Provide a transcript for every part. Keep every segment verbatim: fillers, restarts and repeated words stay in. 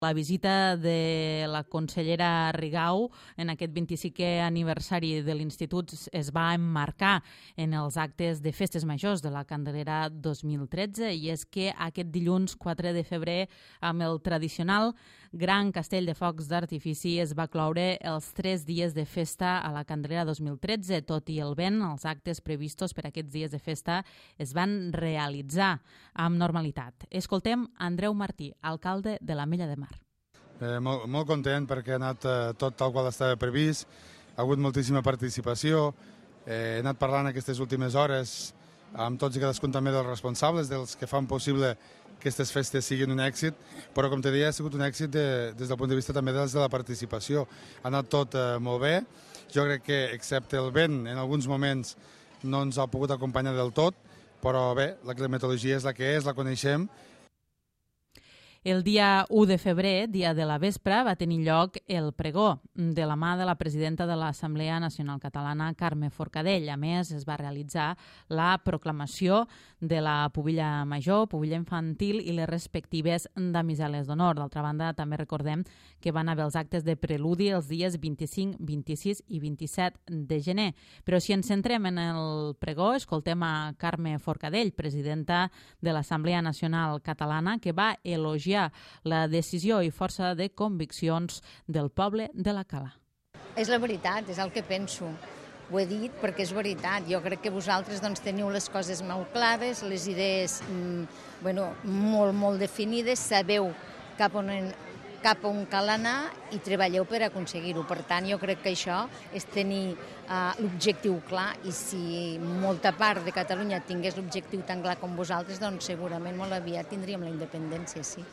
La visita de la consellera Rigau en aquest vint-i-cinquè aniversari de l'Institut es va emmarcar en els actes de festes majors de la Candelera dos mil tretze i és que aquest dilluns quatre de febrer, amb el tradicional gran castell de focs d'artifici, es va cloure els tres dies de festa a la Candelera dos mil tretze. Tot i el vent, els actes previstos per aquests dies de festa es van realitzar amb normalitat. Escoltem Andreu Martí, alcalde de l'Ametlla de Mar. Eh, molt, molt content perquè ha anat eh, tot tal qual estava previst, ha hagut moltíssima participació, eh, he anat parlant aquestes últimes hores amb tots i cadascun també dels responsables, dels que fan possible que aquestes festes siguin un èxit, però com te deia ha sigut un èxit de, des del punt de vista també dels de la participació. Ha anat tot eh, molt bé, jo crec que excepte el vent en alguns moments no ens ha pogut acompanyar del tot, però bé, la climatologia és la que és, la coneixem. El dia u de febrer, dia de la vespre, va tenir lloc el pregó de la mà de la presidenta de l'Assemblea Nacional Catalana, Carme Forcadell. A més, es va realitzar la proclamació de la pubilla major, pubilla infantil i les respectives damiseles d'honor. D'altra banda, també recordem que van haver els actes de preludi els dies vint-i-cinc, vint-i-sis i vint-i-set de gener. Però si ens centrem en el pregó, escoltem a Carme Forcadell, presidenta de l'Assemblea Nacional Catalana, que va elogiar la decisió i força de conviccions del poble de la Cala. És la veritat, és el que penso. Ho he dit perquè és veritat. Jo crec que vosaltres doncs, teniu les coses molt clares, les idees mm, bueno, molt, molt definides, sabeu cap on, cap on cal anar i treballeu per aconseguir-ho. Per tant, jo crec que això és tenir uh, l'objectiu clar i si molta part de Catalunya tingués l'objectiu tan clar com vosaltres, doncs segurament molt aviat tindríem la independència, sí.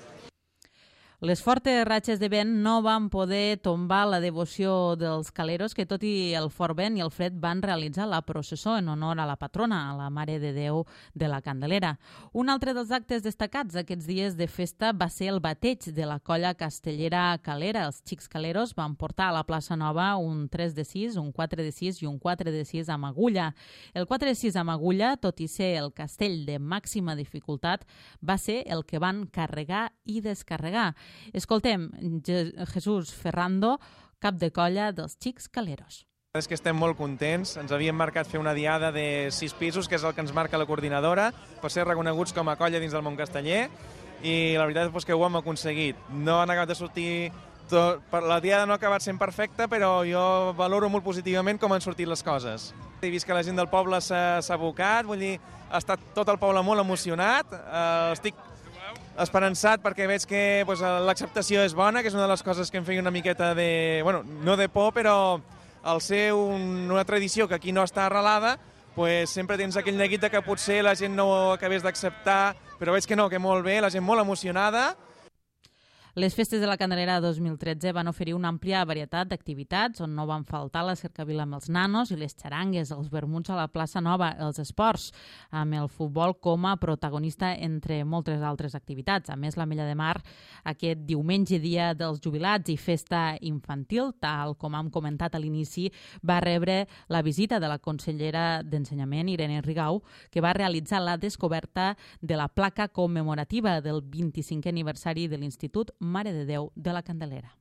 Les fortes ratxes de vent no van poder tombar la devoció dels caleros que, tot i el fort vent i el fred, van realitzar la processó en honor a la patrona, a la Mare de Déu de la Candelera. Un altre dels actes destacats aquests dies de festa va ser el bateig de la colla castellera Calera. Els xics caleros van portar a la plaça Nova un tres de sis, un quatre de sis i un quatre de sis amb agulla. El quatre de sis amb agulla, tot i ser el castell de màxima dificultat, va ser el que van carregar i descarregar. Escoltem Jesús Ferrando, cap de colla dels xics caleros. És que estem molt contents. Ens havíem marcat fer una diada de sis pisos, que és el que ens marca la coordinadora, per ser reconeguts com a colla dins del món casteller, i la veritat és que ho hem aconseguit. No han acabat de sortir... Tot... La diada no ha acabat sent perfecta, però jo valoro molt positivament com han sortit les coses. He vist que la gent del poble s'ha abocat, vull dir, ha estat tot el poble molt emocionat. Uh, estic esperançat perquè veig que pues, l'acceptació és bona, que és una de les coses que em feia una miqueta de... Bueno, no de por, però al ser un, una tradició que aquí no està arrelada, pues, sempre tens aquell neguit que potser la gent no ho acabés d'acceptar, però veig que no, que molt bé, la gent molt emocionada. Les festes de la Candelera dos mil tretze van oferir una àmplia varietat d'activitats on no van faltar la cercavila amb els nanos i les xarangues, els vermuts a la plaça Nova, els esports, amb el futbol com a protagonista entre moltes altres activitats. A més, l'Ametlla de Mar, aquest diumenge, dia dels jubilats i festa infantil, tal com hem comentat a l'inici, va rebre la visita de la consellera d'Ensenyament, Irene Rigau, que va realitzar la descoberta de la placa commemorativa del vint-i-cinquè aniversari de l'Institut Mare de Déu de la Candelera.